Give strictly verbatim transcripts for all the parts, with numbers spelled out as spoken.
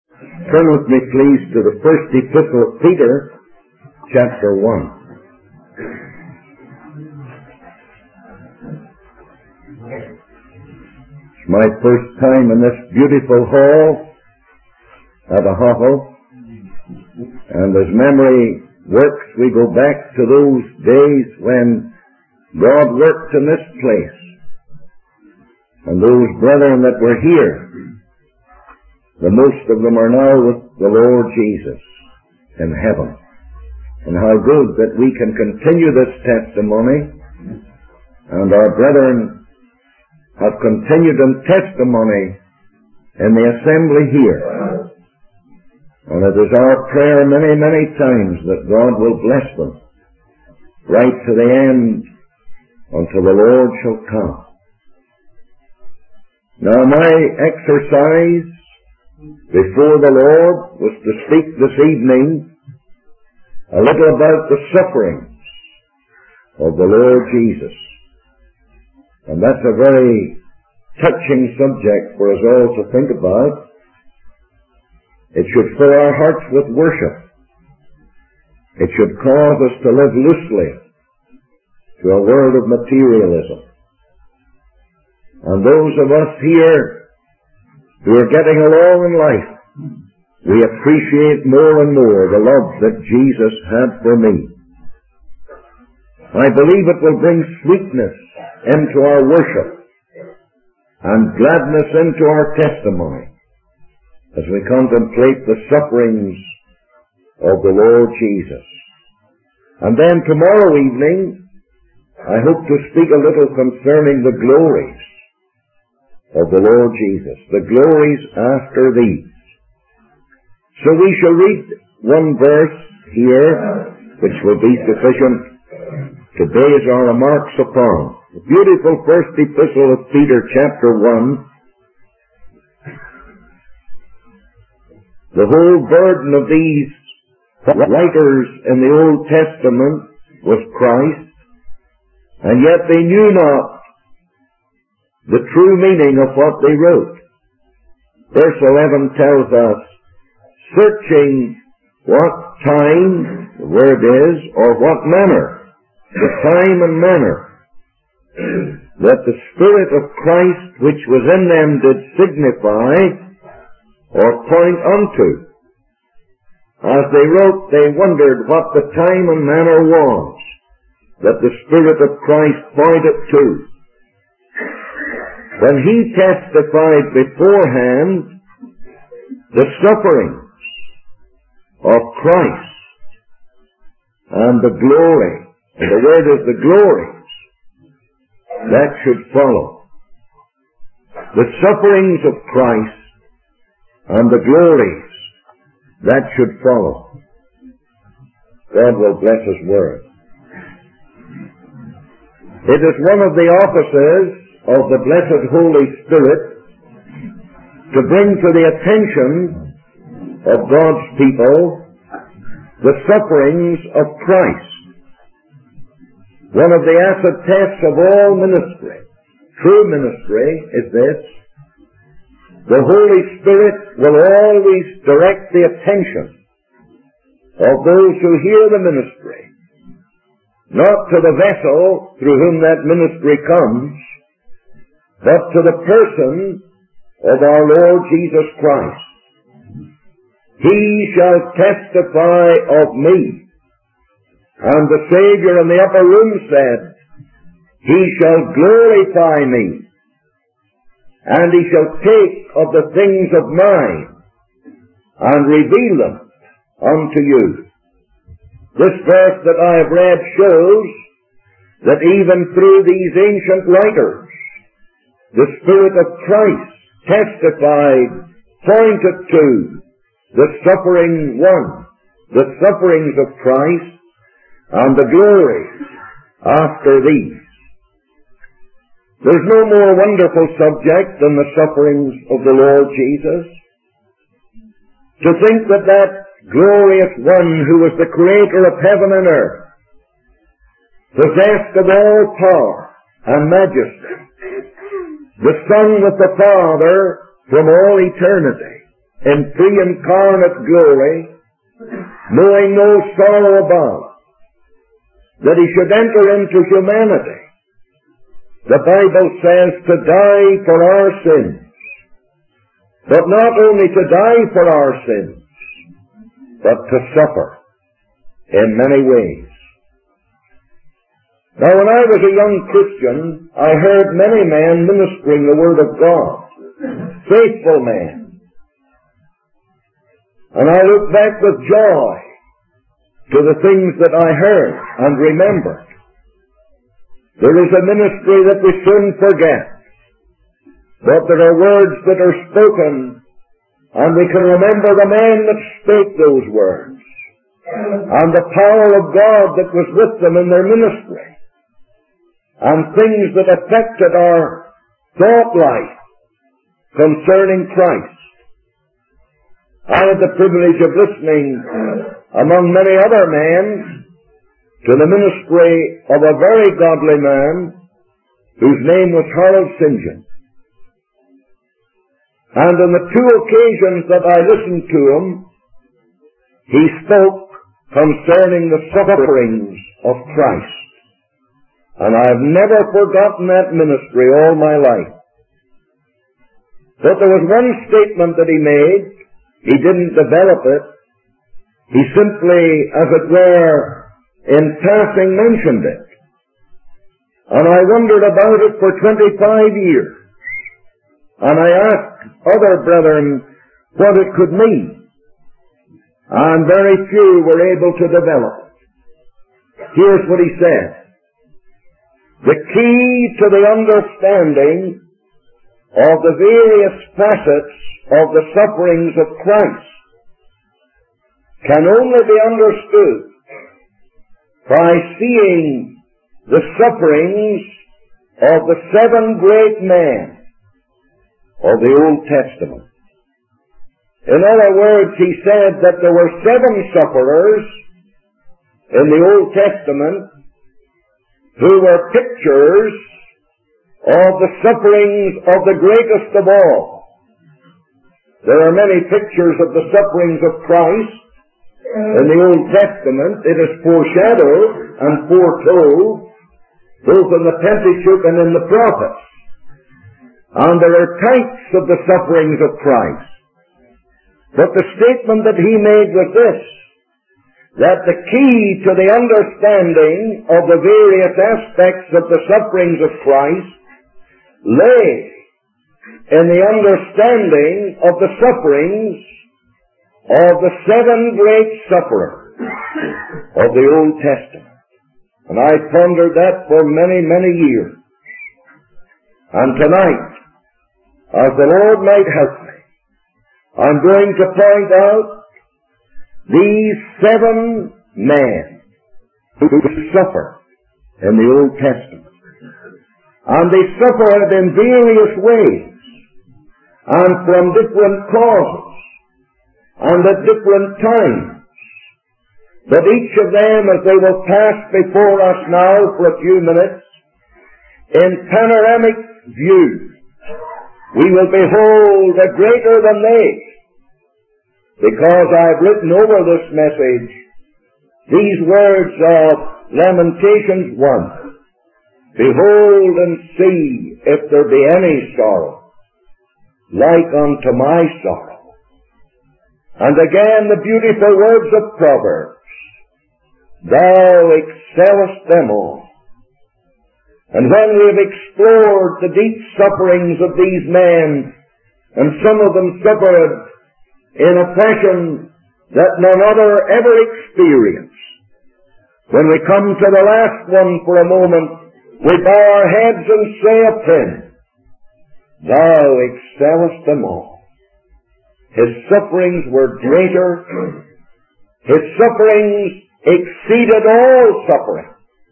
Turn with me, please, to the first epistle of Peter, chapter one. It's my first time in this beautiful hall at a hovel, and as memory works, we go back to those days when God worked in this place, and those brethren that were here, the most of them are now with the Lord Jesus in heaven. And how good that we can continue this testimony, and our brethren have continued in testimony in the assembly here. And it is our prayer many, many times that God will bless them right to the end until the Lord shall come. Now my exercise before the Lord was to speak this evening a little about the sufferings of the Lord Jesus. And that's a very touching subject for us all to think about. It should fill our hearts with worship. It should cause us to live loosely to a world of materialism. And those of us here who are getting along in life, we appreciate more and more the love that Jesus had for me. I believe it will bring sweetness into our worship and gladness into our testimony as we contemplate the sufferings of the Lord Jesus. And then tomorrow evening, I hope to speak a little concerning the glories of the Lord Jesus, the glories after these. So we shall read one verse here, which will be sufficient to base our remarks upon. The beautiful first epistle of Peter, chapter one. The whole burden of these writers in the Old Testament was Christ, and yet they knew not the true meaning of what they wrote. Verse eleven tells us, searching what time, the word is, or what manner, the time and manner, that the Spirit of Christ which was in them did signify or point unto. As they wrote, they wondered what the time and manner was that the Spirit of Christ pointed to. When he testified beforehand the sufferings of Christ and the glory, and the word is the glories, that should follow. The sufferings of Christ and the glories, that should follow. God will bless His word. It is one of the offices of the blessed Holy Spirit to bring to the attention of God's people the sufferings of Christ. One of the acid tests of all ministry, true ministry, is this: the Holy Spirit will always direct the attention of those who hear the ministry, not to the vessel through whom that ministry comes, but to the person of our Lord Jesus Christ. He shall testify of me. And the Savior in the upper room said, He shall glorify me, and He shall take of the things of mine, and reveal them unto you. This verse that I have read shows that even through these ancient writers, the Spirit of Christ testified, pointed to the suffering one, the sufferings of Christ, and the glories after these. There's no more wonderful subject than the sufferings of the Lord Jesus. To think that that glorious one who was the creator of heaven and earth, possessed of all power and majesty, the Son with the Father from all eternity, in pre-incarnate glory, knowing no sorrow above, that he should enter into humanity. The Bible says to die for our sins, but not only to die for our sins, but to suffer in many ways. Now, when I was a young Christian, I heard many men ministering the Word of God, faithful men. And I look back with joy to the things that I heard and remembered. There is a ministry that we soon forget, but there are words that are spoken, and we can remember the man that spake those words, and the power of God that was with them in their ministry, and things that affected our thought life concerning Christ. I had the privilege of listening, among many other men, to the ministry of a very godly man whose name was Harold St John. And on the two occasions that I listened to him, he spoke concerning the sufferings of Christ. And I have never forgotten that ministry all my life. But there was one statement that he made. He didn't develop it. He simply, as it were, in passing mentioned it. And I wondered about it for twenty-five years. And I asked other brethren what it could mean. And very few were able to develop it. Here's what he said. The key to the understanding of the various facets of the sufferings of Christ can only be understood by seeing the sufferings of the seven great men of the Old Testament. In other words, he said that there were seven sufferers in the Old Testament who were pictures of the sufferings of the greatest of all. There are many pictures of the sufferings of Christ in the Old Testament. It is foreshadowed and foretold both in the Pentateuch and in the prophets. And there are types of the sufferings of Christ. But the statement that he made was this, that the key to the understanding of the various aspects of the sufferings of Christ lay in the understanding of the sufferings of the seven great sufferers of the Old Testament. And I pondered that for many, many years. And tonight, as the Lord might help me, I'm going to point out these seven men who suffer in the Old Testament. And they suffered in various ways, and from different causes, and at different times. But each of them, as they will pass before us now for a few minutes, in panoramic view, we will behold a greater than they. Because I've written over this message these words of Lamentations one. Behold and see if there be any sorrow, like unto my sorrow. And again the beautiful words of Proverbs. Thou excellest them all. And when we have explored the deep sufferings of these men, and some of them suffered in a fashion that none other ever experienced, when we come to the last one for a moment, we bow our heads and say of him, Thou excellest them all. His sufferings were greater. His sufferings exceeded all suffering.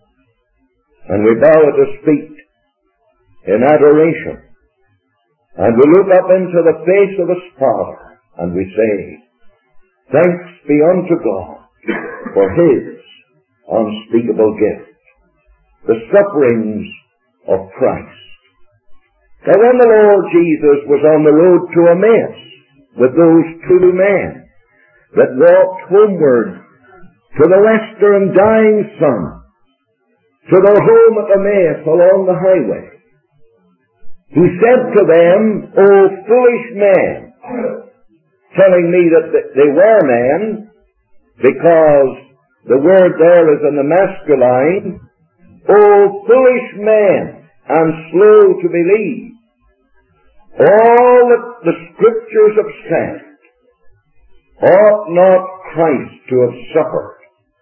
And we bow at his feet in adoration. And we look up into the face of his Father, and we say, Thanks be unto God for his unspeakable gift, the sufferings of Christ. Now when the Lord Jesus was on the road to Emmaus, with those two men that walked homeward to the western dying sun, to their home at Emmaus along the highway. He said to them, "O foolish men," telling me that they were men, because the word there is in the masculine, "O foolish men, and slow to believe all that the Scriptures have said, ought not Christ to have suffered,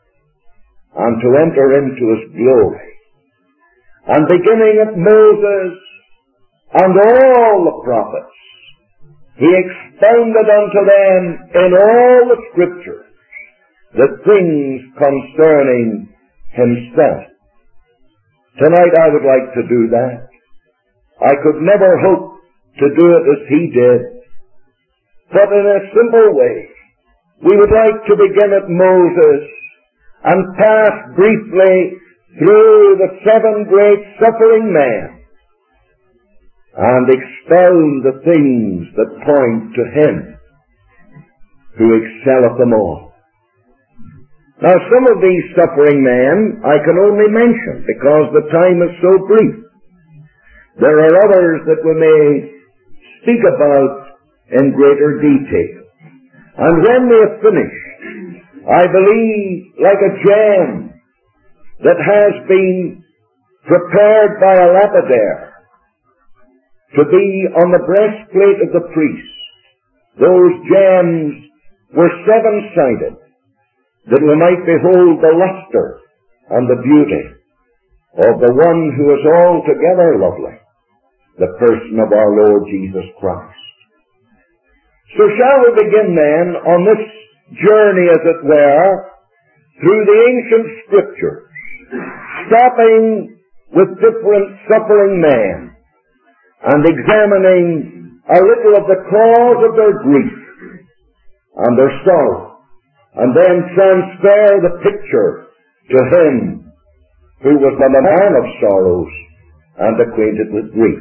and to enter into his glory?" And beginning at Moses and all the prophets, he expounded unto them in all the Scriptures the things concerning himself. Tonight I would like to do that. I could never hope to do it as he did, but in a simple way. We would like to begin at Moses and pass briefly through the seven great suffering men and expound the things that point to him who excelleth them all. Now, some of these suffering men I can only mention because the time is so brief. There are others that we may speak about in greater detail. And when they have finished, I believe, like a gem that has been prepared by a lapidary to be on the breastplate of the priest, those gems were seven-sided, that we might behold the luster and the beauty of the one who is altogether lovely, the person of our Lord Jesus Christ. So shall we begin then on this journey, as it were, through the ancient Scriptures, stopping with different suffering men and examining a little of the cause of their grief and their sorrow, and then transfer the picture to him who was the man of sorrows and acquainted with grief.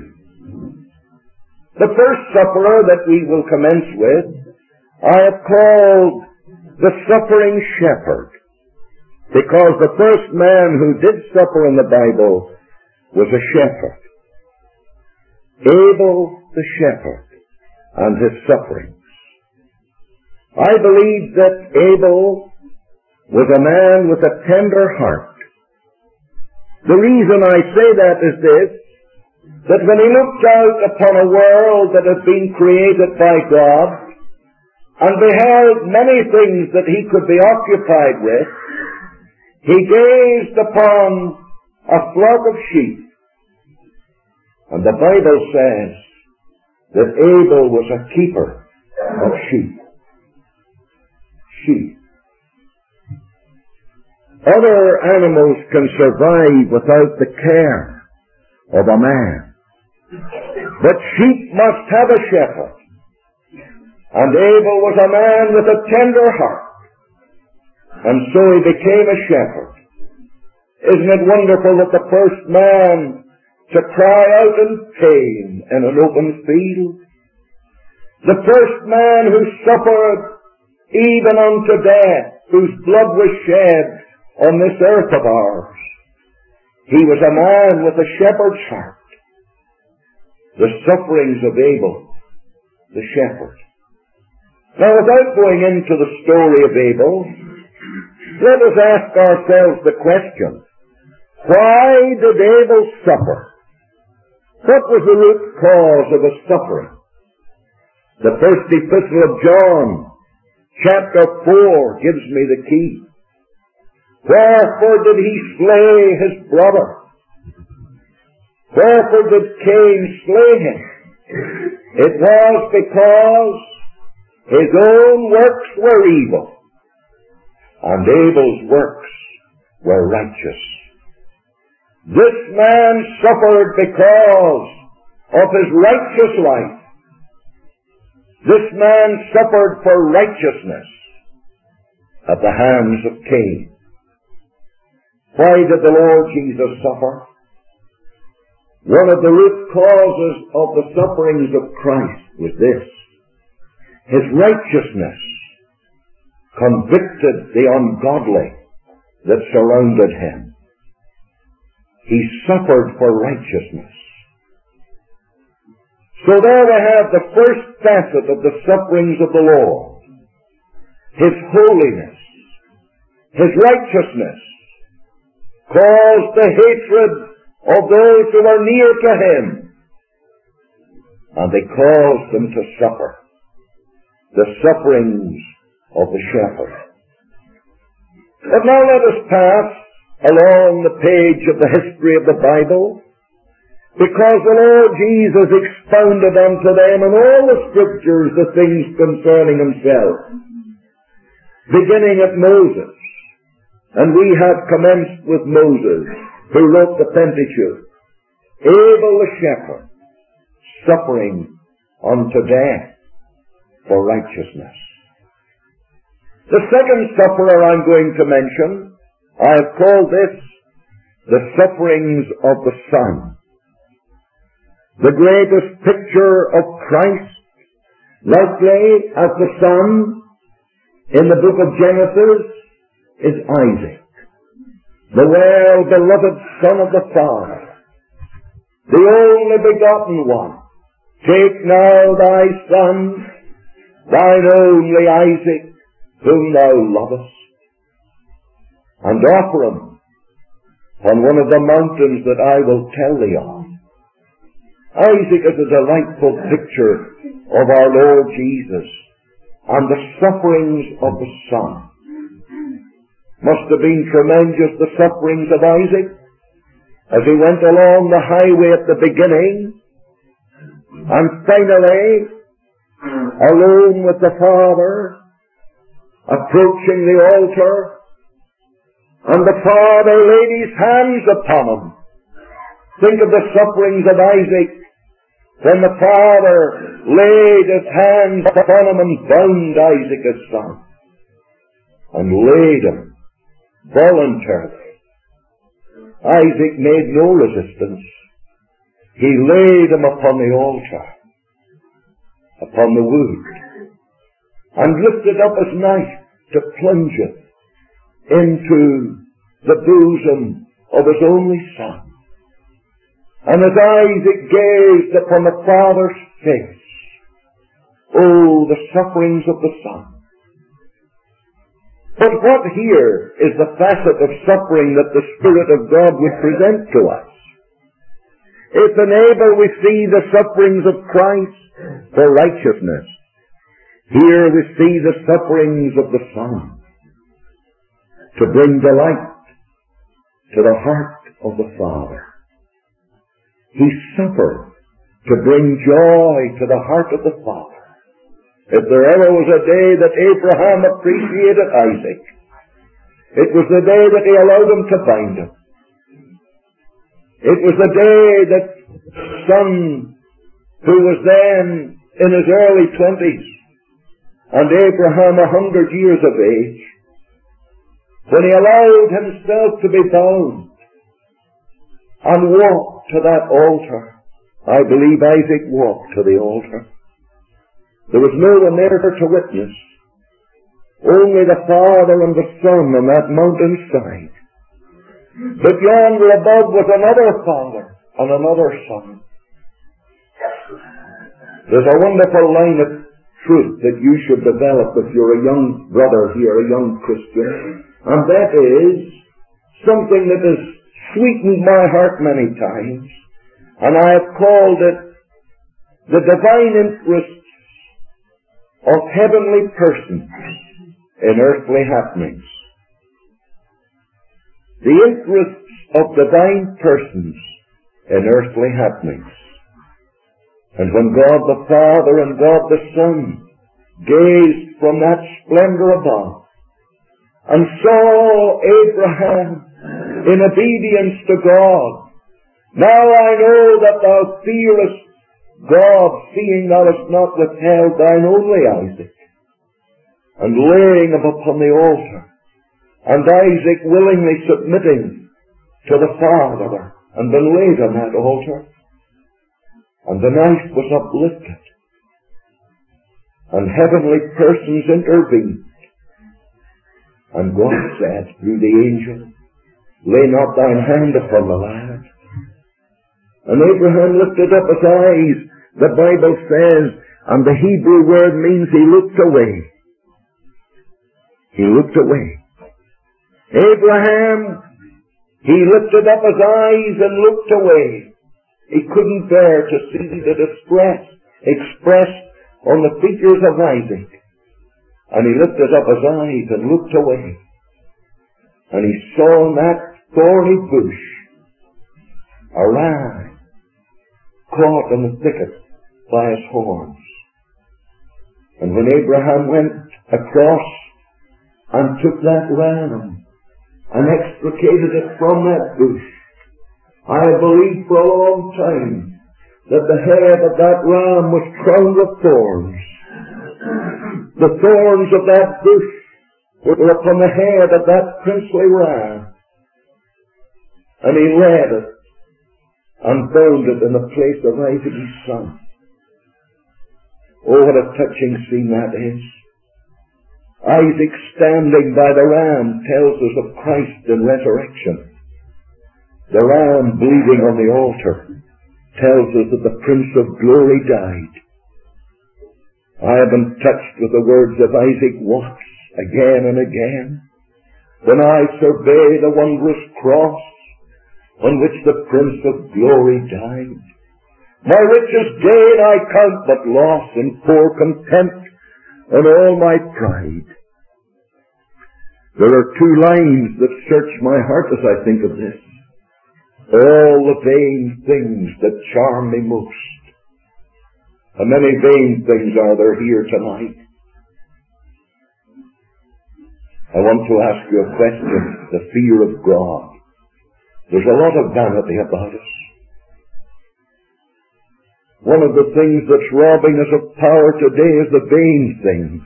The first sufferer that we will commence with, I have called the suffering shepherd, because the first man who did suffer in the Bible was a shepherd. Abel the shepherd and his sufferings. I believe that Abel was a man with a tender heart. The reason I say that is this, that when he looked out upon a world that had been created by God and beheld many things that he could be occupied with, he gazed upon a flock of sheep. And the Bible says that Abel was a keeper of sheep. Sheep. Other animals can survive without the care of a man, but sheep must have a shepherd. And Abel was a man with a tender heart, and so he became a shepherd. Isn't it wonderful that the first man to cry out in pain in an open field, the first man who suffered even unto death, whose blood was shed on this earth of ours, he was a man with a shepherd's heart. The sufferings of Abel, the shepherd. Now, without going into the story of Abel, let us ask ourselves the question, why did Abel suffer? What was the root cause of his suffering? The first epistle of John, chapter four, gives me the key. Wherefore did he slay his brother? Wherefore did Cain slay him? It was because his own works were evil, and Abel's works were righteous. This man suffered because of his righteous life. This man suffered for righteousness at the hands of Cain. Why did the Lord Jesus suffer? One of the root causes of the sufferings of Christ was this. His righteousness convicted the ungodly that surrounded him. He suffered for righteousness. So there we have the first facet of the sufferings of the Lord. His holiness, His righteousness caused the hatred of those who were near to Him, and they caused them to suffer the sufferings of the shepherd. But now let us pass along the page of the history of the Bible, because the Lord Jesus expounded unto them in all the Scriptures the things concerning Himself, beginning at Moses. And we have commenced with Moses, who wrote the Pentateuch, Abel the shepherd, suffering unto death for righteousness. The second sufferer I'm going to mention, I have called this the sufferings of the Son. The greatest picture of Christ, likely as the Son, in the book of Genesis, is Isaac, the well-beloved Son of the Father, the only begotten one. Take now thy son, thine only Isaac, whom thou lovest, and offer him on one of the mountains that I will tell thee of. Isaac is a delightful picture of our Lord Jesus and the sufferings of the Son. Must have been tremendous, the sufferings of Isaac, as he went along the highway at the beginning, and finally, alone with the Father, approaching the altar, and the Father laid His hands upon him. Think of the sufferings of Isaac, when the Father laid His hands upon him and bound Isaac his son, and laid him voluntarily. Isaac made no resistance. He laid him upon the altar, upon the wood, and lifted up his knife to plunge it into the bosom of his only son. And as Isaac gazed upon the Father's face, oh, the sufferings of the Son. But what here is the facet of suffering that the Spirit of God would present to us? If in Abel we see the sufferings of Christ for righteousness, here we see the sufferings of the Son to bring delight to the heart of the Father. He suffered to bring joy to the heart of the Father. If there ever was a day that Abraham appreciated Isaac, it was the day that he allowed him to bind him. It was the day that son, who was then in his early twenties, and Abraham a hundred years of age, when he allowed himself to be bound and walked to that altar. I believe Isaac walked to the altar. There was no one there to witness. Only the Father and the Son on that mountainside. But yonder above was another Father and another Son. There's a wonderful line of truth that you should develop if you're a young brother here, a young Christian, and that is something that has sweetened my heart many times, and I have called it the divine interests of heavenly persons in earthly happenings. The interests of divine persons in earthly happenings. And when God the Father and God the Son gazed from that splendor above and saw Abraham in obedience to God, now I know that thou fearest God, seeing thou hast not withheld thine only Isaac, and laying him upon the altar, and Isaac willingly submitting to the Father, and been laid on that altar, and the knife was uplifted. and heavenly persons intervened. And God said through the angel, lay not thine hand upon the lad. And Abraham lifted up his eyes, the Bible says, and the Hebrew word means he looked away. He looked away. Abraham, he lifted up his eyes and looked away. He couldn't bear to see the distress expressed on the features of Isaac. And he lifted up his eyes and looked away. And he saw in that thorny bush a ram caught in the thicket by his horns. And when Abraham went across and took that ram and extricated it from that bush, I believed for a long time that the head of that ram was crowned with thorns. The thorns of that bush were upon the head of that princely ram. And he led it and bound it in the place of Isaac his son. Oh, what a touching scene that is. Isaac standing by the ram tells us of Christ in resurrection. The ram bleeding on the altar tells us that the Prince of Glory died. I have been touched with the words of Isaac Watts again and again. When I survey the wondrous cross on which the Prince of Glory died, my richest gain I count but loss and pour contempt on all my pride. There are two lines that search my heart as I think of this. All the vain things that charm me most. How many vain things are there here tonight? I want to ask you a question. The fear of God. There's a lot of vanity about us. One of the things that's robbing us of power today is the vain things.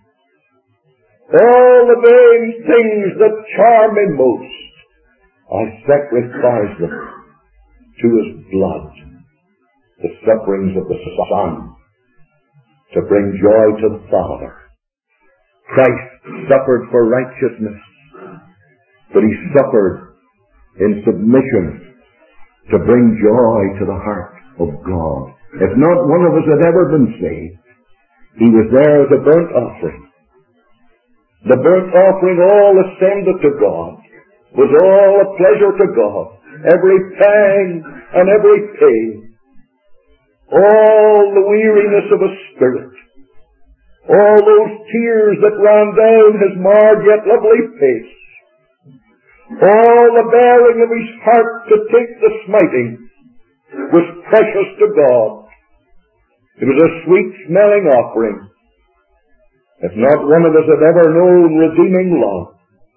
All the vain things that charm me most, I sacrifice them to His blood, the sufferings of the Son, to bring joy to the Father. Christ suffered for righteousness, but He suffered in submission to bring joy to the heart of God. If not one of us had ever been saved, He was there as a burnt offering. The burnt offering all ascended to God, was all a pleasure to God. Every pang and every pain, all the weariness of His spirit, all those tears that ran down His marred yet lovely face, all the bearing of His heart to take the smiting, was precious to God. It was a sweet-smelling offering. If not one of us had ever known redeeming love,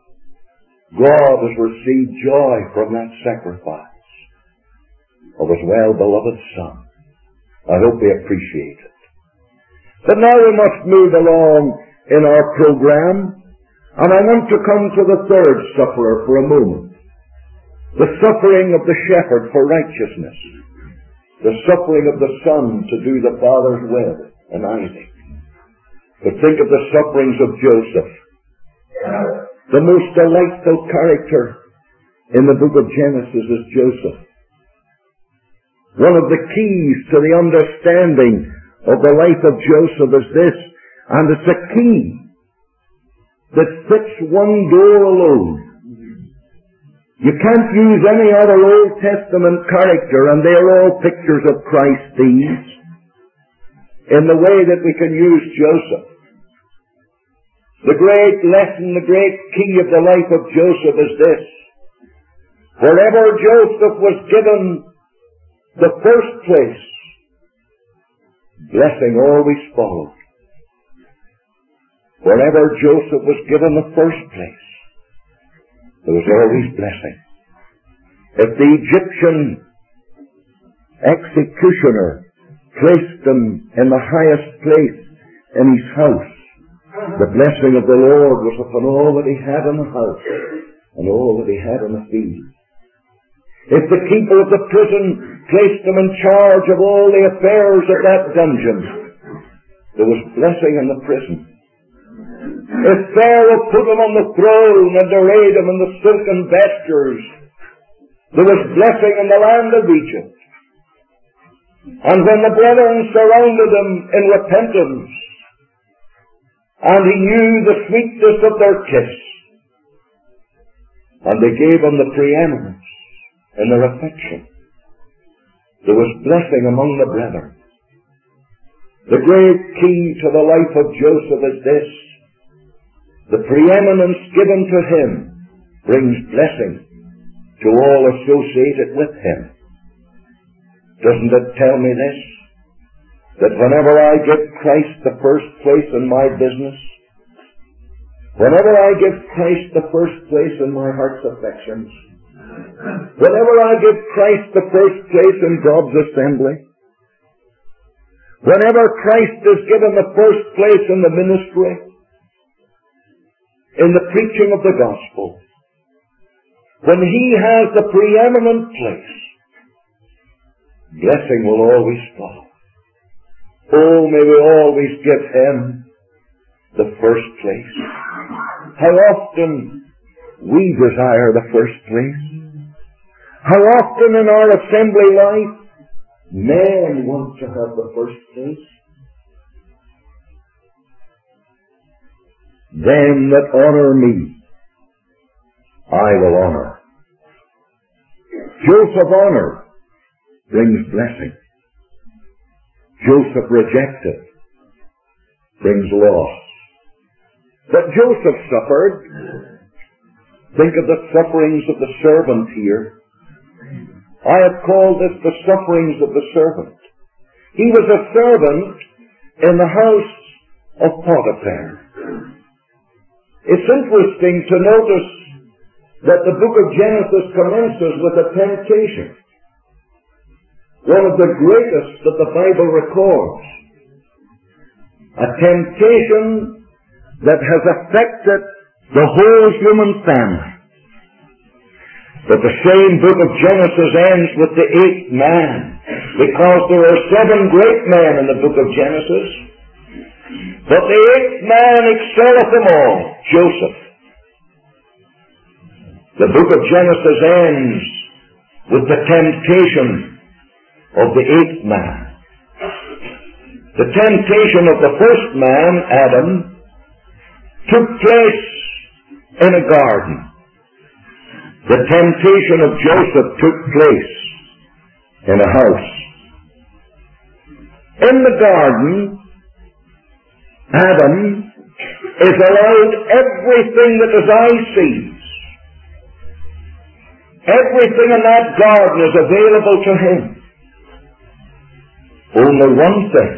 God has received joy from that sacrifice of His well-beloved Son. I hope we appreciate it. But now we must move along in our program, and I want to come to the third sufferer for a moment. The suffering of the shepherd for righteousness. The suffering of the Son to do the Father's will in Isaac. But think of the sufferings of Joseph. The most delightful character in the book of Genesis is Joseph. One of the keys to the understanding of the life of Joseph is this, and it's a key that fits one door alone. You can't use any other Old Testament character, and they're all pictures of Christ, these, in the way that we can use Joseph. The great lesson, the great key of the life of Joseph is this. Wherever Joseph was given the first place, blessing always followed. Wherever Joseph was given the first place, there was always blessing. If the Egyptian executioner placed him in the highest place in his house, the blessing of the Lord was upon all that he had in the house and all that he had in the field. If the keeper of the prison placed him in charge of all the affairs of that dungeon, there was blessing in the prison. If Pharaoh put him on the throne and arrayed him in the silken vestures, there was blessing in the land of Egypt. And when the brethren surrounded him in repentance, and he knew the sweetness of their kiss, and they gave him the preeminence in their affection, there was blessing among the brethren. The great key to the life of Joseph is this: the preeminence given to him brings blessing to all associated with him. Doesn't it tell me this? That whenever I give Christ the first place in my business, whenever I give Christ the first place in my heart's affections, whenever I give Christ the first place in God's assembly, whenever Christ is given the first place in the ministry, in the preaching of the gospel, when He has the preeminent place, blessing will always follow. Oh, may we always give Him the first place. How often we desire the first place. How often in our assembly life men want to have the first place. Them that honor me, I will honor. Joseph honor brings blessing. Joseph rejected brings loss. But Joseph suffered. Think of the sufferings of the servant here. I have called this the sufferings of the servant. He was a servant in the house of Potiphar. It's interesting to notice that the book of Genesis commences with a temptation. One of the greatest that the Bible records. A temptation that has affected the whole human family. But the same book of Genesis ends with the eighth man, because there are seven great men in the book of Genesis. But the eighth man excelleth them all, Joseph. The book of Genesis ends with the temptation of the eighth man. The temptation of the first man, Adam, took place in a garden. The temptation of Joseph took place in a house. In the garden, Adam is allowed everything that his eye sees. Everything in that garden is available to him. Only one thing.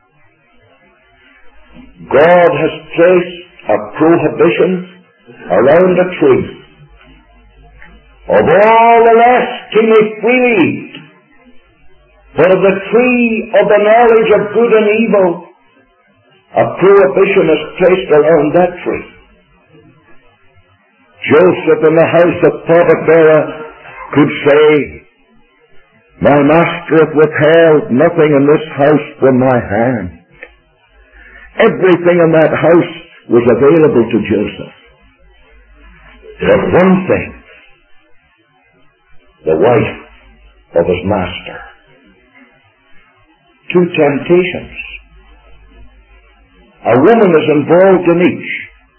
God has placed a prohibition around a tree. Of all the rest he may freely eat, but of the tree of the knowledge of good and evil, a prohibition is placed around that tree. Joseph in the house of Potiphar could say, my master hath withheld nothing in this house from my hand. Everything in that house was available to Joseph. But one thing, the wife of his master. Two temptations. A woman is involved in each.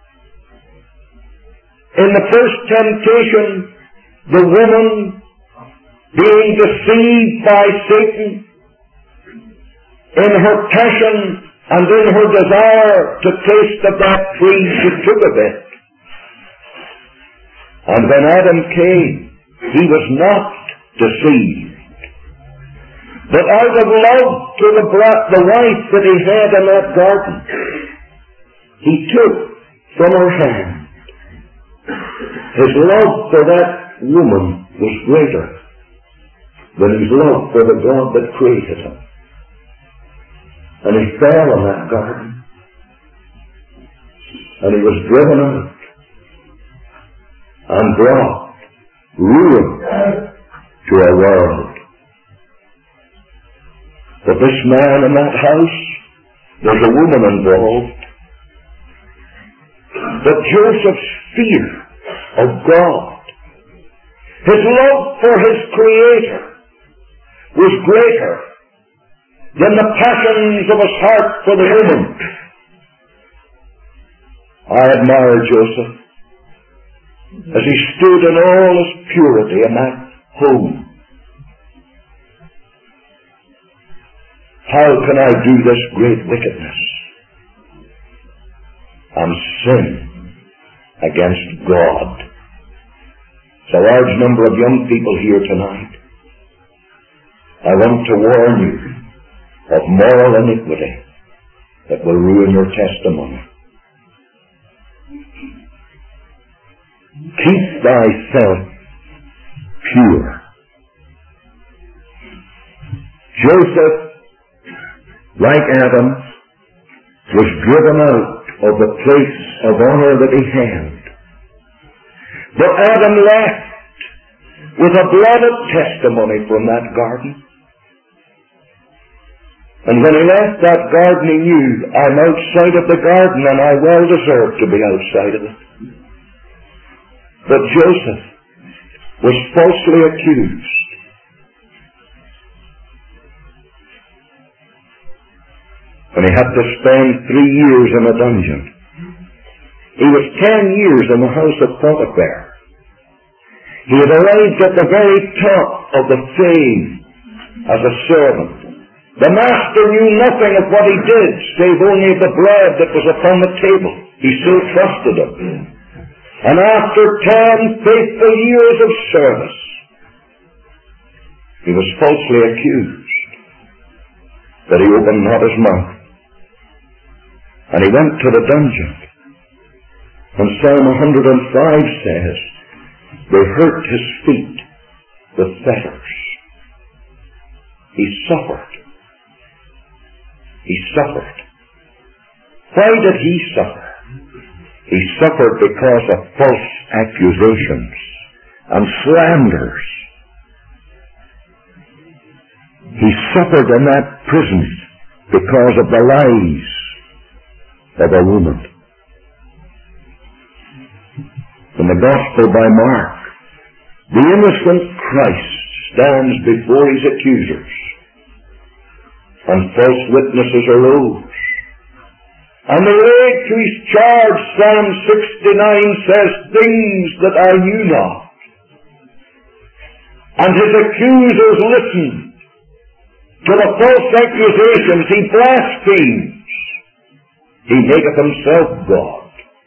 In the first temptation, the woman being deceived by Satan in her passion and in her desire to taste of that tree, she took of it. And when Adam came, he was not deceived. But out of love to the, bra- the wife that he had in that garden, he took from her hand. His love for that woman was greater than his love for the God that created him. And he fell in that garden. And he was driven out and brought ruin to a world. But this man in that house There's a woman involved. But Joseph's fear of God, his love for his Creator, was greater than the passions of his heart for the woman. I admire Joseph as he stood in all his purity in that home. How can I do this great wickedness and sin against God? There's a large number of young people here tonight. I want to warn you of moral iniquity that will ruin your testimony. Keep thyself pure. Joseph, like Adam, was driven out of the place of honor that he held. But Adam left with a blooded testimony from that garden. And when he left that garden, he knew, I'm outside of the garden and I well deserve to be outside of it. But Joseph was falsely accused. And he had to spend three years in a dungeon. He was ten years in the house of Potiphar. He had arrived at the very top of the fame as a servant. The master knew nothing of what he did, save only the bread that was upon the table. He so trusted him. And after ten faithful years of service, he was falsely accused, but he opened not his mouth. And he went to the dungeon. And Psalm one hundred five says, they hurt his feet with fetters. He suffered. He suffered. Why did he suffer? He suffered because of false accusations and slanders. He suffered in that prison because of the lies of a woman. In the Gospel by Mark, the innocent Christ stands before his accusers, and false witnesses arose. And they laid to his charge, Psalm sixty-nine says, things that I knew not. And his accusers listened to the false accusations. He blasphemes. He maketh himself God.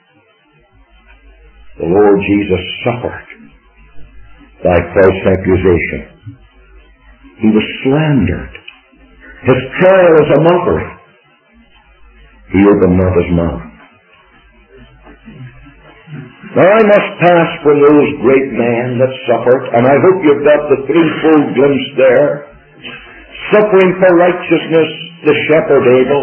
The Lord Jesus suffered by false accusation. He was slandered. His trial was a mockery. He opened not his mouth. Now I must pass from those great men that suffered, and I hope you've got the threefold glimpse there. Suffering for righteousness, the shepherd Abel.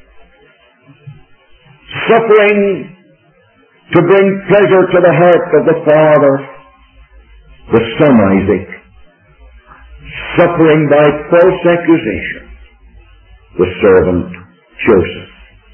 Suffering to bring pleasure to the heart of the Father, the Son Isaac. Suffering by false accusation, the servant Joseph.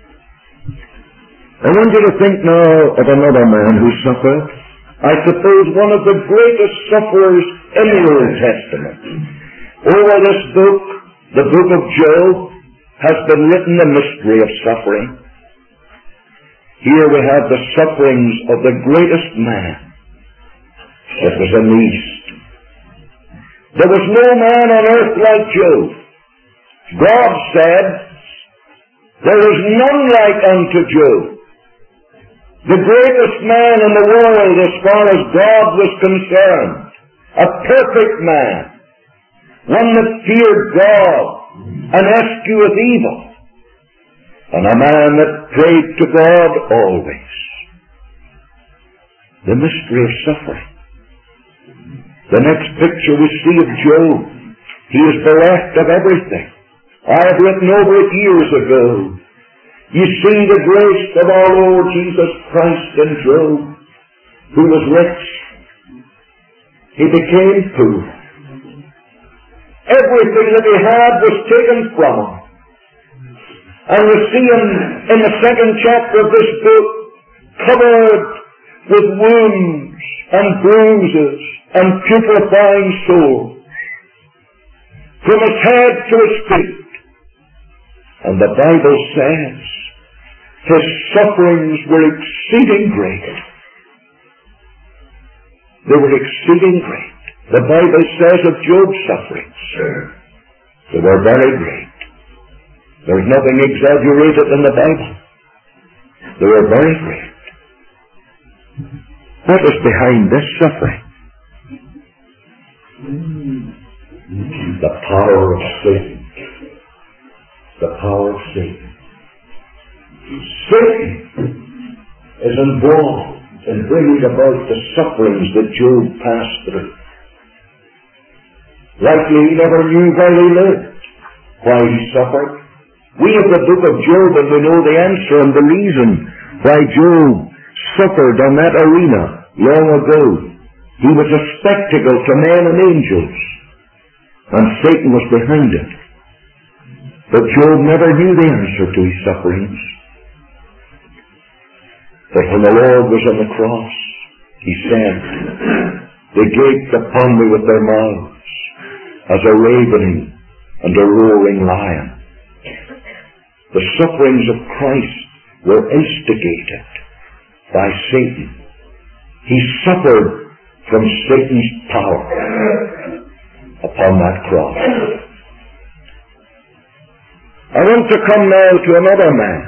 I want you to think now of another man who suffered. I suppose one of the greatest sufferers in the Old Testament. Over this book, the book of Job, has been written the mystery of suffering. Here we have the sufferings of the greatest man that was in the East. There was no man on earth like Job. God said, there is none like unto Job. The greatest man in the world as far as God was concerned. A perfect man. One that feared God and escheweth evil. And a man that prayed to God always. The mystery of suffering. The next picture we see of Job. He is bereft of everything. I have written over it years ago. You see the grace of our Lord Jesus Christ in Job, who was rich. He became poor. Everything that he had was taken from him. And we see him in the second chapter of this book covered with wounds and bruises and putrefying sores from his head to his feet. And the Bible says his sufferings were exceeding great. They were exceeding great. The Bible says of Job's sufferings, they were very great. There's nothing exaggerated in the Bible. They were very great. What is behind this suffering? The power of Satan. The power of Satan. Satan is involved in bringing about the sufferings that Job passed through. Likely he never knew why he lived, why he suffered. We have the book of Job and we know the answer and the reason why Job suffered on that arena long ago. He was a spectacle to men and angels, and Satan was behind it. But Job never knew the answer to his sufferings. But when the Lord was on the cross, he said, "They gaped upon me with their mouths as a ravening and a roaring lion." The sufferings of Christ were instigated by Satan. He suffered from Satan's power upon that cross. I want to come now to another man.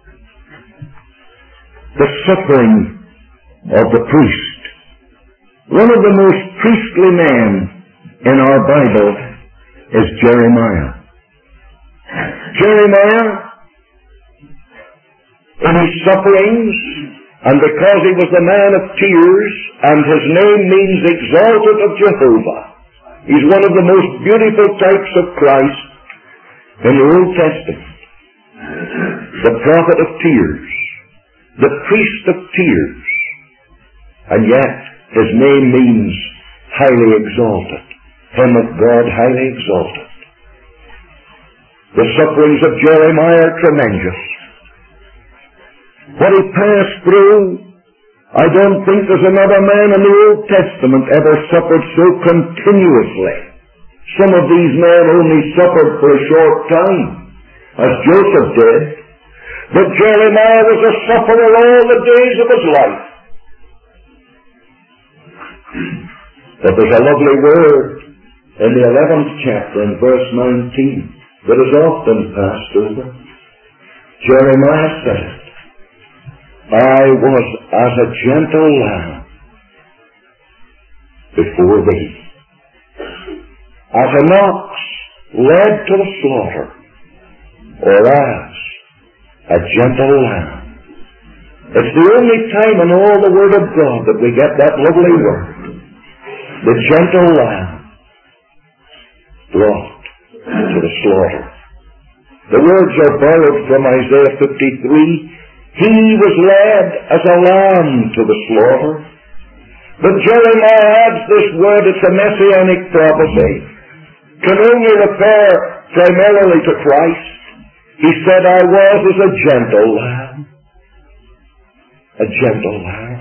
The suffering of the priest. One of the most priestly men in our Bible is Jeremiah. Jeremiah, in his sufferings, and because he was the man of tears, and his name means exalted of Jehovah, he's one of the most beautiful types of Christ in the Old Testament. The prophet of tears, the priest of tears, and yet his name means highly exalted, him of God highly exalted. The sufferings of Jeremiah are tremendous. What he passed through, I don't think there's another man in the Old Testament ever suffered so continuously. Some of these men only suffered for a short time, as Joseph did. But Jeremiah was a sufferer all the days of his life. But there's a lovely word in the eleventh chapter in verse nineteen that is often passed over. Jeremiah said, "I was as a gentle lamb before thee, as an ox led to the slaughter, or as a gentle lamb." It's the only time in all the Word of God that we get that lovely word. The gentle lamb brought to the slaughter. The words are borrowed from Isaiah fifty-three. He was led as a lamb to the slaughter. But Jeremiah adds this word, it's a messianic prophecy, can only refer primarily to Christ. He said, "I was as a gentle lamb." A gentle lamb.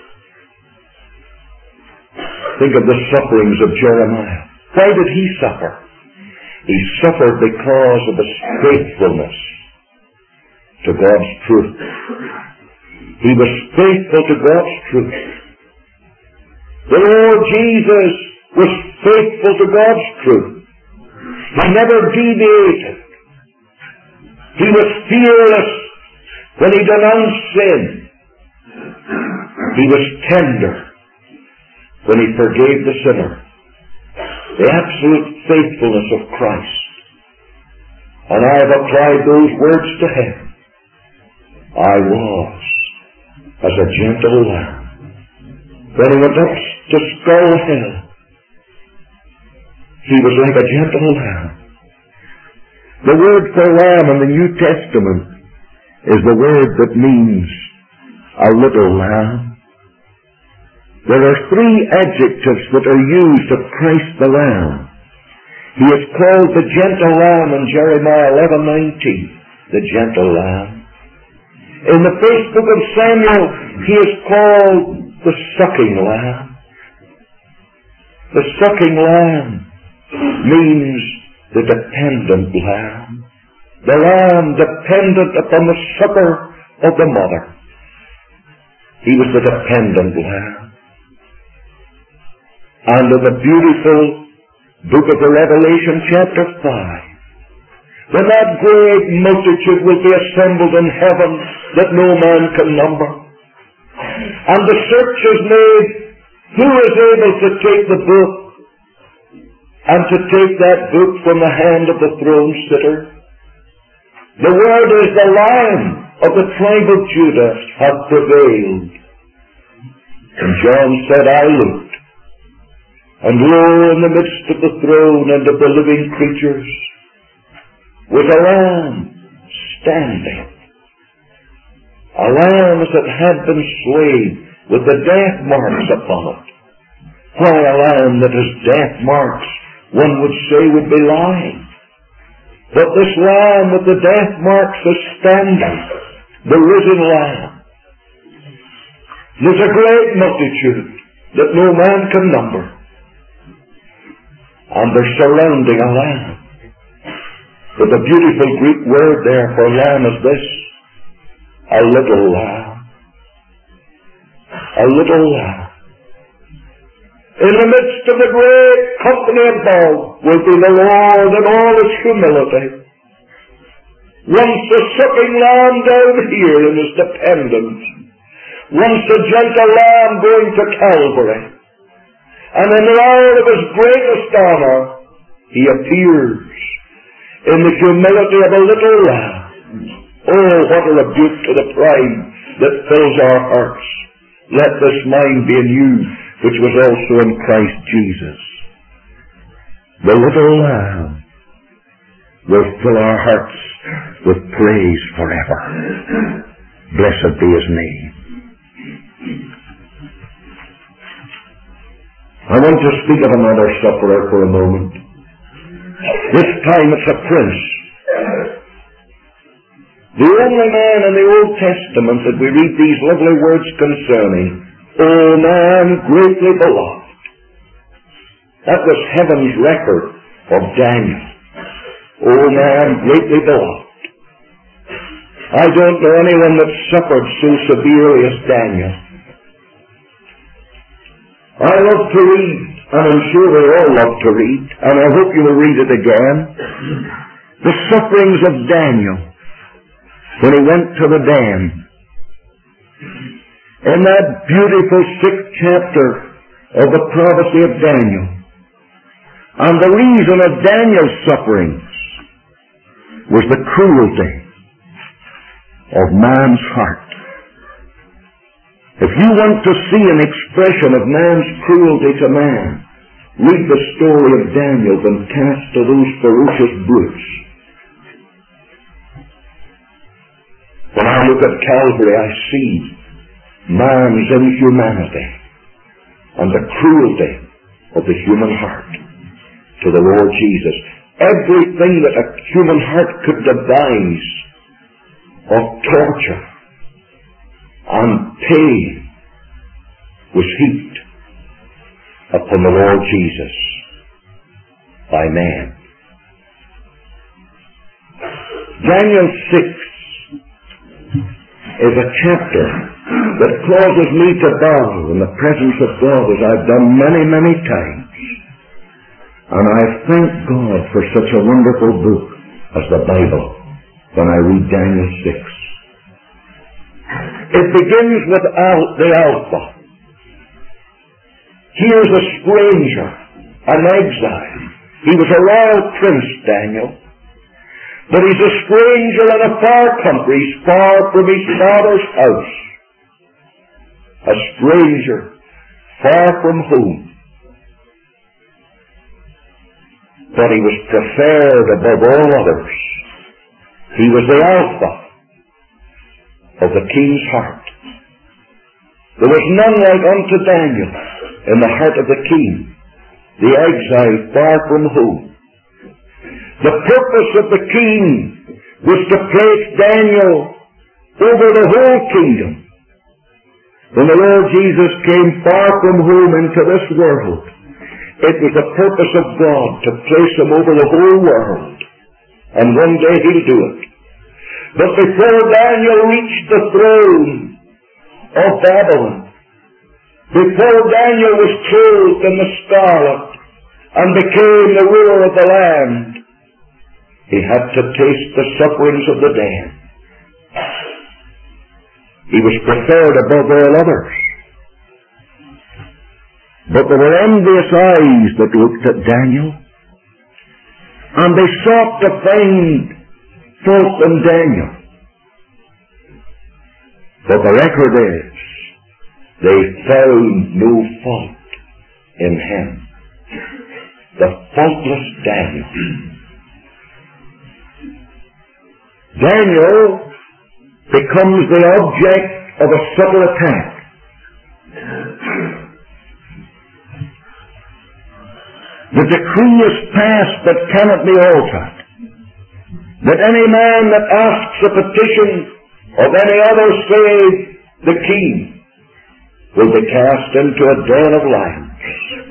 Think of the sufferings of Jeremiah. Why did he suffer? He suffered because of his faithfulness to God's truth. He was faithful to God's truth. The Lord Jesus was faithful to God's truth. He never deviated. He was fearless when he denounced sin. He was tender when he forgave the sinner. The absolute faithfulness of Christ. And I have applied those words to him. I was as a gentle lamb. When he went up to Skull Hill, he was like a gentle lamb. The word for lamb in the New Testament is the word that means a little lamb. There are three adjectives that are used of Christ the Lamb. He is called the gentle lamb in Jeremiah eleven nineteen. the gentle lamb. In the first book of Samuel, he is called the sucking lamb. The sucking lamb means the dependent lamb. The lamb dependent upon the succor of the mother. He was the dependent lamb. And in the beautiful book of the Revelation, chapter five, when that great multitude will be assembled in heaven that no man can number, and the search is made, who is able to take the book and to take that book from the hand of the throne sitter? The word is, the Lion of the tribe of Judah hath prevailed. And John said, I looked, and lo, in the midst of the throne and of the living creatures was a lamb standing. A lamb that had been slain with the death marks upon it. Why, a lamb that has death marks, one would say, would be lying. But this lamb with the death marks is standing, the risen lamb. There's a great multitude that no man can number. And they're surrounding a lamb. But the beautiful Greek word there for lamb is this: a little lamb. A little lamb. In the midst of the great company above will be the Lord in all his humility. Once a sucking lamb down here in his dependence. Once a gentle lamb going to Calvary. And in the hour of his greatest honor, he appears in the humility of a little lamb. Oh, what a rebuke to the pride that fills our hearts. Let this mind be in you, which was also in Christ Jesus. The little lamb will fill our hearts with praise forever. Blessed be his name. I want to speak of another sufferer for a moment. This time it's a prince. The only man in the Old Testament that we read these lovely words concerning, O man greatly beloved. That was heaven's record of Daniel. O man greatly beloved. I don't know anyone that suffered so severely as Daniel. I love to read, and I'm sure we all love to read, and I hope you will read it again, the sufferings of Daniel when he went to the den. In that beautiful sixth chapter of the prophecy of Daniel. And the reason of Daniel's sufferings was the cruelty of man's heart. If you want to see an expression of man's cruelty to man, read the story of Daniel when cast to those ferocious brutes. When I look at Calvary, I see man's inhumanity and the cruelty of the human heart to the Lord Jesus. Everything that a human heart could devise of torture and pain was heaped upon the Lord Jesus by man. Daniel six is a chapter that causes me to bow in the presence of God, as I've done many, many times. And I thank God for such a wonderful book as the Bible when I read Daniel six. It begins with al- the Alpha. Here's a stranger, an exile. He was a royal prince, Daniel. But he's a stranger in a far country. He's far from his father's house. A stranger, far from home. But he was preferred above all others. He was the Alpha of the king's heart. There was none like unto Daniel in the heart of the king, the exile far from home. The purpose of the king was to place Daniel over the whole kingdom. When the Lord Jesus came far from home into this world, it was the purpose of God to place him over the whole world. And one day he'll do it. But before Daniel reached the throne of Babylon, before Daniel was clothed in the scarlet and became the ruler of the land, he had to taste the sufferings of the damned. He was preferred above all others. But there were envious eyes that looked at Daniel, and they sought to find fault in Daniel. But the record is, they found no fault in him. The faultless Daniel. Daniel becomes the object of a subtle attack. The decree is passed that cannot be altered, that any man that asks a petition of any other save the king will be cast into a den of lions.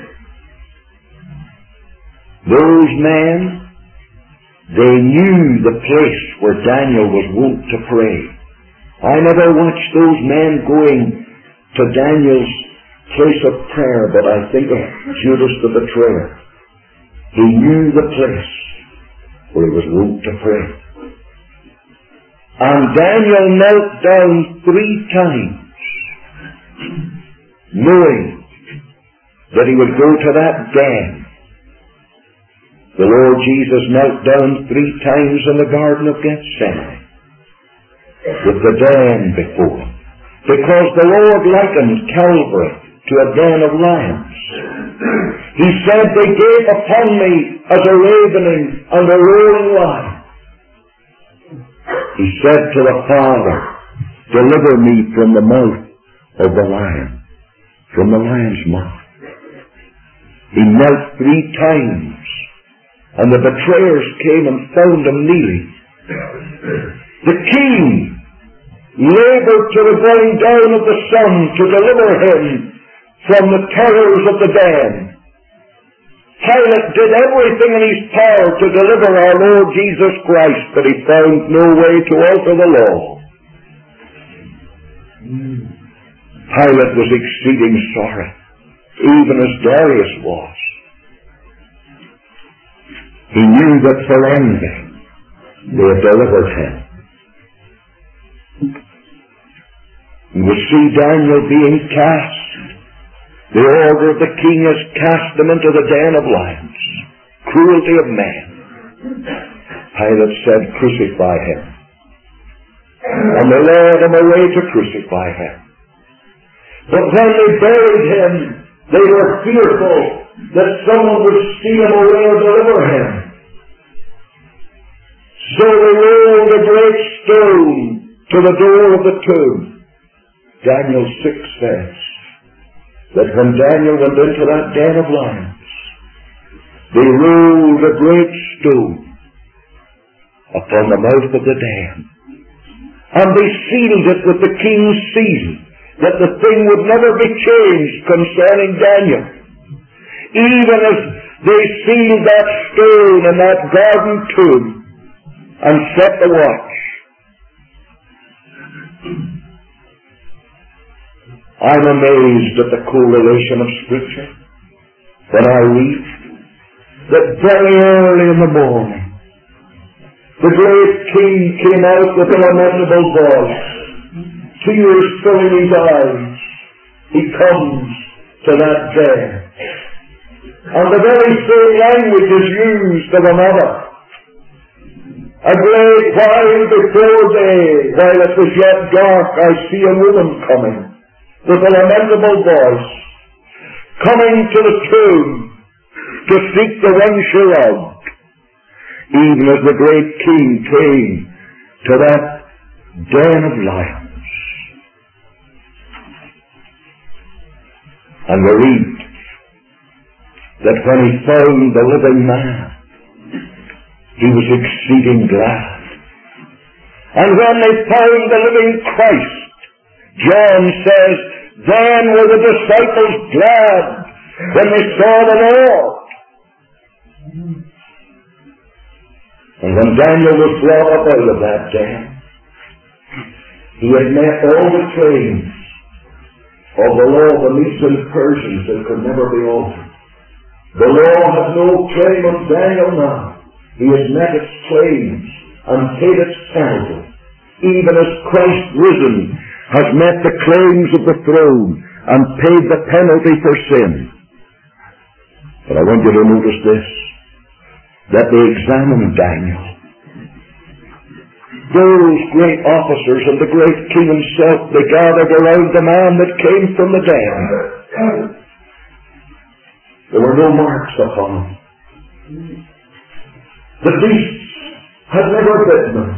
Those men, they knew the place where Daniel was wont to pray. I never watched those men going to Daniel's place of prayer, but I think of Judas the betrayer. He knew the place where he was wont to pray. And Daniel knelt down three times, knowing that he would go to that den. The Lord Jesus knelt down three times in the Garden of Gethsemane, with the den before him, because the Lord likened Calvary to a den of lions. He said, they gave upon me as a ravening and a roaring lion. He said to the Father, deliver me from the mouth of the lion, from the lion's mouth. He knelt three times, and the betrayers came and found him kneeling. The king labored to the going down of the sun to deliver him from the terrors of the den. Pilate did everything in his power to deliver our Lord Jesus Christ, but he found no way to alter the law. Pilate was exceeding sorry, even as Darius was. He knew that for envy they had delivered him. We see Daniel being cast. The order of the king has cast him into the den of lions. Cruelty of man. Pilate said, crucify him. And they led him away to crucify him. But when they buried him, they were fearful that someone would steal him away or deliver him. So they rolled a great stone to the door of the tomb. Daniel six says that when Daniel went into that den of lions, they rolled a great stone upon the mouth of the den, and they sealed it with the king's seal, that the thing would never be changed concerning Daniel. Even as they sealed that stone in that garden tomb and set the watch. I'm amazed at the correlation of Scripture when I read that very early in the morning the great king came out with a lamentable voice, tears filling his eyes. He comes to that den, and the very same language is used of another. A great while before day, while it was yet dark, I see a woman coming with a lamentable voice, coming to the tomb to seek the one she loved, even as the great king came to that den of lions. And we read that when he found the living man, he was exceeding glad. And when they found the living Christ, John says, then were the disciples glad when they saw the Lord. And when Daniel was brought up out of that den, he had met all the claims of the law of the Medes and Persians that could never be altered. The law had no claim on Daniel now. He has met its claims and paid its penalty, even as Christ risen has met the claims of the throne and paid the penalty for sin. But I want you to notice this, that they examined Daniel. Those great officers and the great king himself, they gathered around the man that came from the den. There were no marks upon him. The beasts had never bitten him.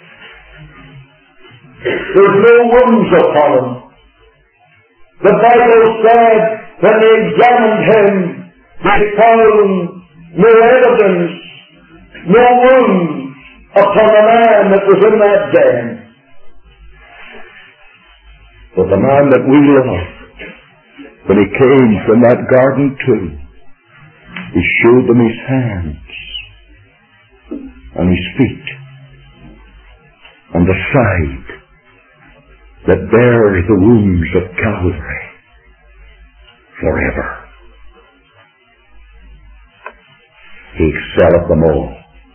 There was no wounds upon him. The Bible said when they examined him, they found no evidence, no wounds upon the man that was in that den. But the man that we loved, when he came from that garden too, he showed them his hands and his feet and the side that bears the wounds of Calvary forever. He excelleth them all.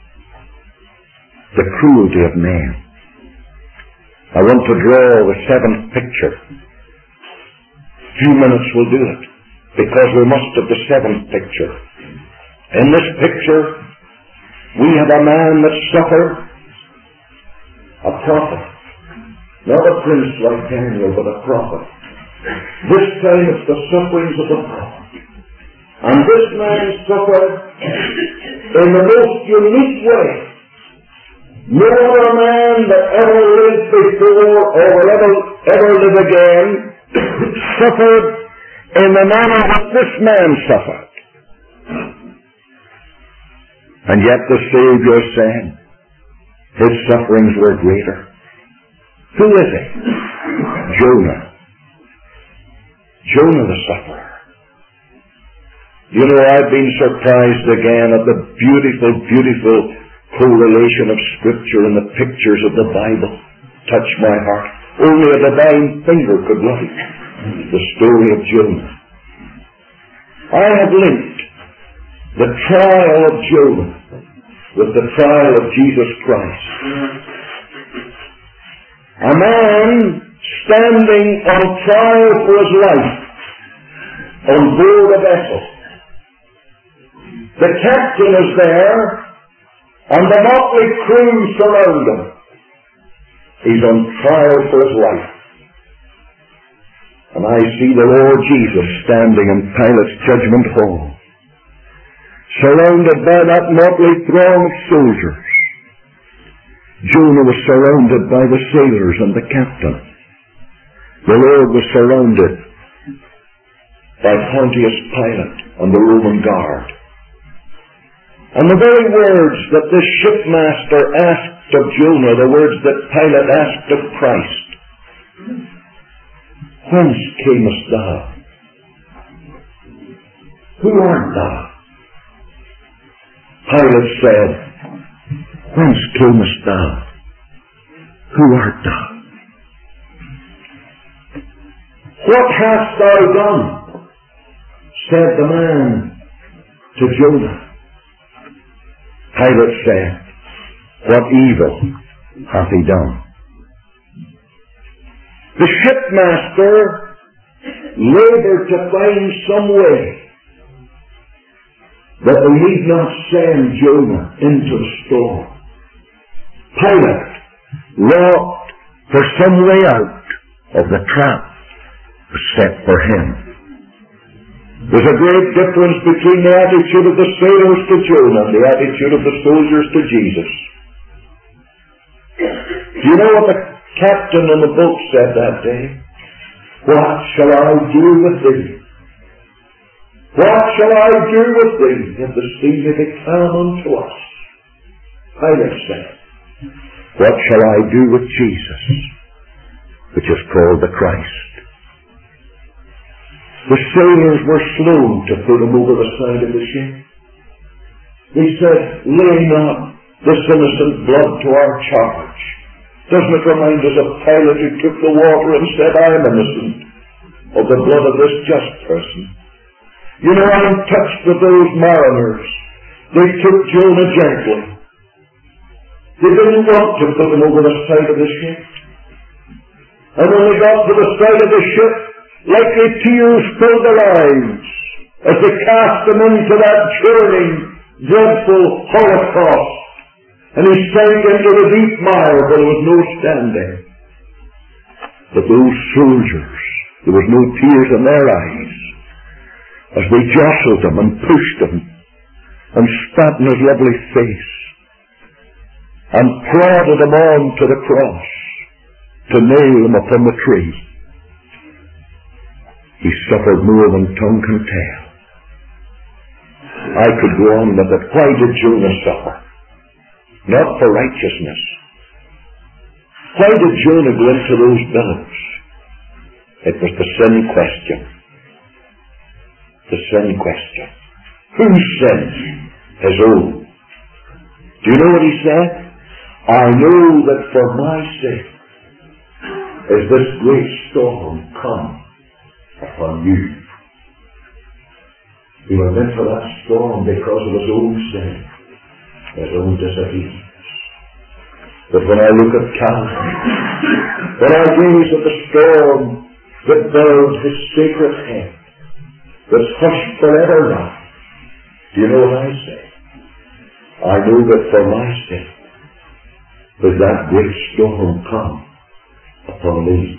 The cruelty of man. I want to draw the seventh picture. Few minutes will do it, because we must have the seventh picture. In this picture, we have a man that suffered, a prophet. Not a prince like Daniel, but a prophet. This time it's the sufferings of the prophet. And this man suffered in the most unique way. No other man that ever lived before or will ever, ever live again suffered in the manner that this man suffered. And yet the Savior said his sufferings were greater. Who is he? Jonah. Jonah the sufferer. You know, I've been surprised again at the beautiful, beautiful correlation of Scripture and the pictures of the Bible. Touch my heart. Only a divine finger could write the story of Jonah. I have linked the trial of Jonah with the trial of Jesus Christ. A man standing on trial for his life on board a vessel. The captain is there, and the motley crew surround him. He's on trial for his life. And I see the Lord Jesus standing in Pilate's judgment hall, surrounded by that motley throng of soldiers. Jonah was surrounded by the sailors and the captain. The Lord was surrounded by Pontius Pilate and the Roman guard. And the very words that this shipmaster asked of Jonah, the words that Pilate asked of Christ, whence camest thou? Who art thou? Pilate said, whence camest thou? Who art thou? What hast thou done? Said the man to Jonah. Pilate said, what evil hath he done? The shipmaster labored to find some way that we need not send Jonah into the storm. Pilate wrought for some way out of the trap set for him. There's a great difference between the attitude of the sailors to Jonah and the attitude of the soldiers to Jesus. Do you know what the captain on the boat said that day? What shall I do with thee? What shall I do with thee if the sea may be calm unto us? Pilate said. What shall I do with Jesus, which is called the Christ? The sailors were slow to put him over the side of the ship. They said, lay not this innocent blood to our charge. Doesn't it remind us of Pilate who took the water and said, I'm innocent of the blood of this just person? You know, I'm touched with those mariners. They took Jonah gently. They didn't want to put him over the side of the ship. And when they got to the side of the ship, likely tears filled their eyes as they cast him into that churning, dreadful holocaust. And he sank into the deep mire where there was no standing. But those soldiers, there was no tears in their eyes as they jostled him and pushed him and spat in his lovely face and prodded him on to the cross to nail him upon the tree. He suffered more than tongue can tell. I could go on with it. Why did Jonah suffer? Not for righteousness. Why did Jonah go into those billows? It was the sin question. The sin question. Whose sin? His own. Do you know what he said? I know that for my sake is this great storm come upon you. He went into that storm because of his own sin, his own disobedience. But when I look at Calvary, when I gaze at the storm that bowed his sacred head, that's hushed forever now, do you know what I say? I know that for my sake does that great storm come upon me.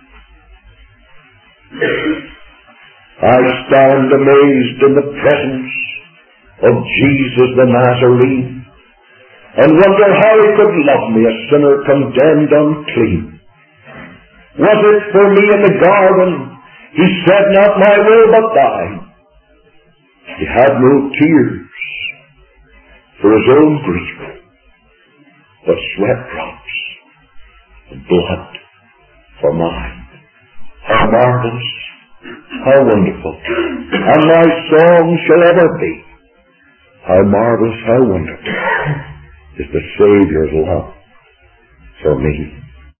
I stand amazed in the presence of Jesus the Nazarene and wonder how he could love me, a sinner condemned unclean. Was it for me in the garden? He said, not my will but thine. He had no tears for his own grief, but sweat drops and blood for mine. How marvelous, how wonderful, and my song shall ever be. How marvelous, how wonderful is the Saviour's love for me.